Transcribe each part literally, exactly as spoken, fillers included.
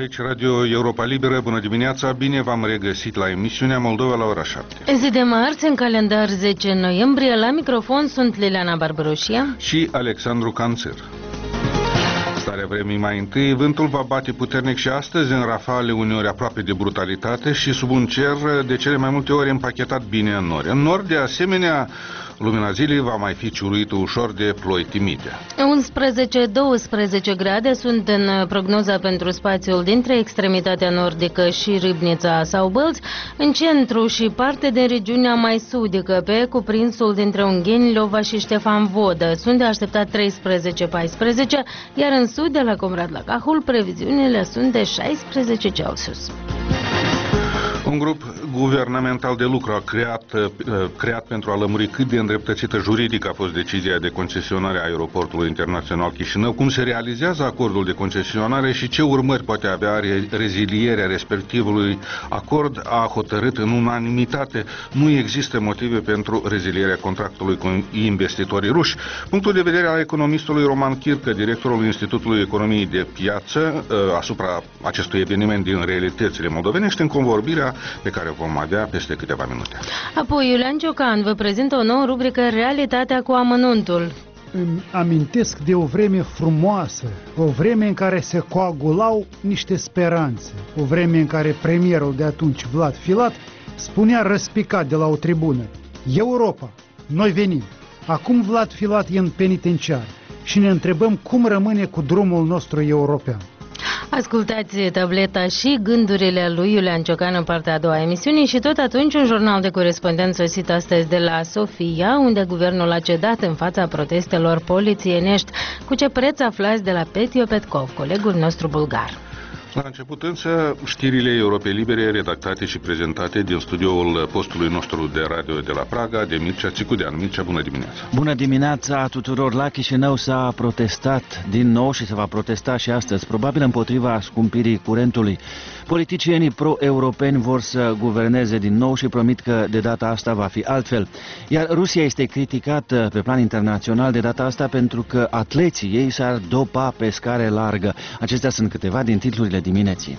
Aici Radio Europa Liberă, bună dimineața, bine v-am regăsit la emisiunea Moldova la ora șapte. Zi de marți, în calendar zece noiembrie, la microfon sunt Liliana Barbaroșia și Alexandru Canțer. Starea vremii mai întâi, vântul va bate puternic și astăzi în rafale uneori aproape de brutalitate și sub un cer de cele mai multe ori împachetat bine în nori. În nord, de asemenea, lumina zilei va mai fi ciuruită ușor de ploi timide. unsprezece douăsprezece grade sunt în prognoza pentru spațiul dintre extremitatea nordică și Râbnița sau Bălți, în centru și parte de regiunea mai sudică, pe cuprinsul dintre Ungheni, Lova și Ștefan Vodă. Sunt de așteptat treisprezece paisprezece, iar în sud, de la Comrat la Cahul, previziunile sunt de șaisprezece Celsius. Un grup guvernamental de lucru a creat, creat pentru a lămuri cât de îndreptățită juridic a fost decizia de concesionare a aeroportului internațional Chișinău, cum se realizează acordul de concesionare și ce urmări poate avea rezilierea respectivului acord, a hotărât în unanimitate. Nu există motive pentru rezilierea contractului cu investitorii ruși. Punctul de vedere al economistului Roman Chircă, directorul Institutului Economiei de Piață, asupra acestui eveniment din realitățile moldovenești, în convorbirea pe care o vom avea peste câteva minute. Apoi, Iulian Ciocan vă prezintă o nouă rubrică, Realitatea cu amănuntul. Îmi amintesc de o vreme frumoasă, o vreme în care se coagulau niște speranțe, o vreme în care premierul de atunci, Vlad Filat, spunea răspicat de la o tribună: Europa, noi venim. Acum Vlad Filat e în penitenciar și ne întrebăm cum rămâne cu drumul nostru european. Ascultați tableta și gândurile lui Iulian Ciocan în partea a doua a emisiunii și tot atunci un jurnal de corespondență sosit astăzi de la Sofia, unde guvernul a cedat în fața protestelor polițienești. Cu ce preț aflați de la Petio Petkov, colegul nostru bulgar. La început însă, știrile Europei Libere redactate și prezentate din studioul postului nostru de radio de la Praga, de Mircea Țicudean. Mircea, bună dimineața! Bună dimineața tuturor! La Chișinău s-a protestat din nou și se va protesta și astăzi, probabil împotriva scumpirii curentului. Politicienii pro-europeni vor să guverneze din nou și promit că de data asta va fi altfel. Iar Rusia este criticată pe plan internațional de data asta pentru că atleții ei s-ar dopa pe scară largă. Acestea sunt câteva din titlurile dimineții.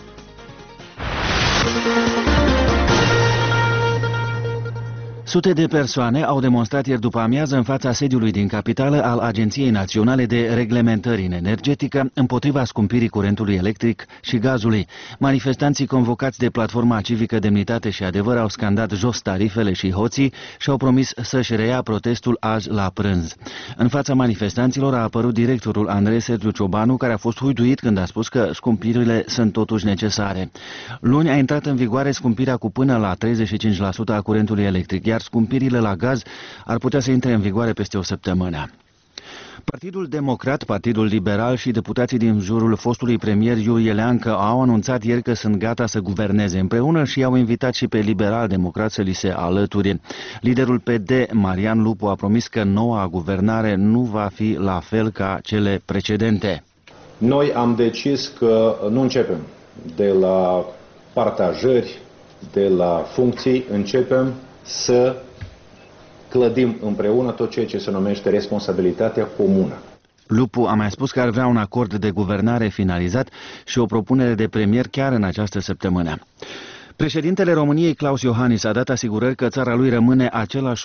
Sute de persoane au demonstrat ieri după amiază în fața sediului din capitală al Agenției Naționale de Reglementări în Energetică împotriva scumpirii curentului electric și gazului. Manifestanții convocați de Platforma Civică Demnitate și Adevăr au scandat jos tarifele și hoții și au promis să-și reia protestul azi la prânz. În fața manifestanților a apărut directorul Andrei Sergiu Ciobanu, care a fost huiduit când a spus că scumpirile sunt totuși necesare. Luni a intrat în vigoare scumpirea cu până la treizeci și cinci la sută a curentului electric, iar scumpirile la gaz ar putea să intre în vigoare peste o săptămână. Partidul Democrat, Partidul Liberal și deputații din jurul fostului premier Iurie Leancă au anunțat ieri că sunt gata să guverneze împreună și i-au invitat și pe liberal-democrat să li se alăture. Liderul P D, Marian Lupu, a promis că noua guvernare nu va fi la fel ca cele precedente. Noi am decis că nu începem de la partajări, de la funcții, începem să clădim împreună tot ceea ce se numește responsabilitatea comună. Lupu a mai spus că ar vrea un acord de guvernare finalizat și o propunere de premier chiar în această săptămână. Președintele României, Klaus Iohannis, a dat asigurări că țara lui rămâne același